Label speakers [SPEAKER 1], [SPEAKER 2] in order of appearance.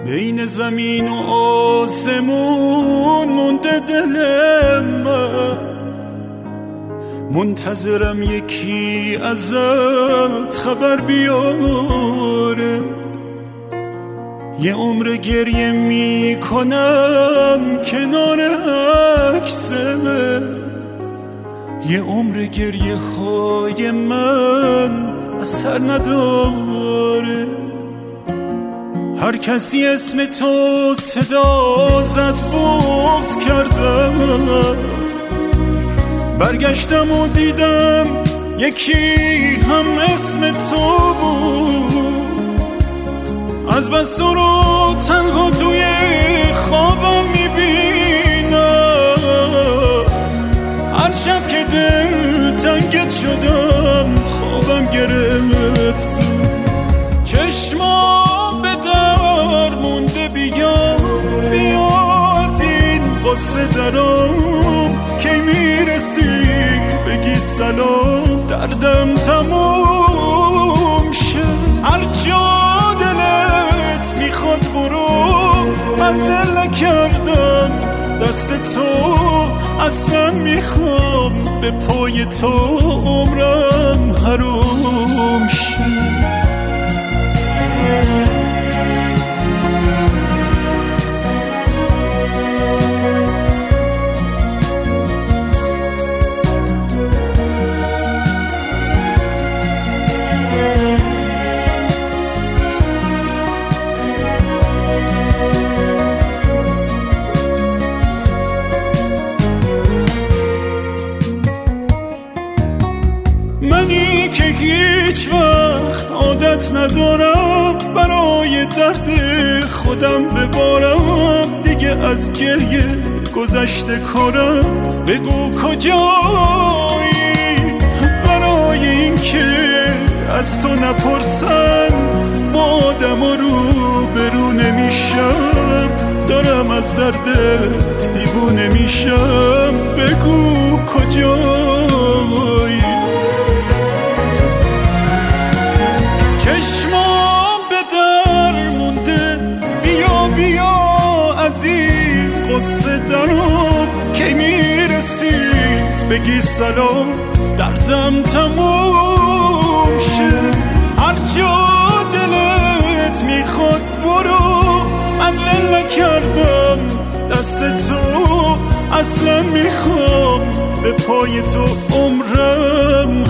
[SPEAKER 1] بین زمین و آسمون مونده دل من، منتظرم یکی ازت خبر بیاره. یه عمر گریه میکنم کنار عکست، یه عمر گریه های من اثر نداره. هر کسی اسم تو صدا زد بغض کردم، برگشتم و دیدم یکی هم اسم تو بود. از بس تو رو تنها توی خوابم میبینم، هر شب که دل تنگت شدم خوابم گرفت. چشمام به در مونده، بیا از این قصه درام. کی میرسی بگی سلام، دردم تموم شه. هر جا دلت میخواد برو، من ول نکردم دست تو. اصلا میخوام به پای تو عمرم حروم شه. منی که هیچ وقت عادت ندارم برای درد خودم ببارم. دیگه از گریه گذشته کارم، بگو کجایی برای این که از تو نپرسن. با آدم روبرو نمیشم، دارم از دردت دیوونه میشم. بگو کجایی. چشمام به در مونده، بیا از این قصه درام. کی میرسی بگی سلام، دردم تموم شه. هر جا دلت میخواد برو، من ول نکردم دست تو. اصلا میخوام به پای تو عمرم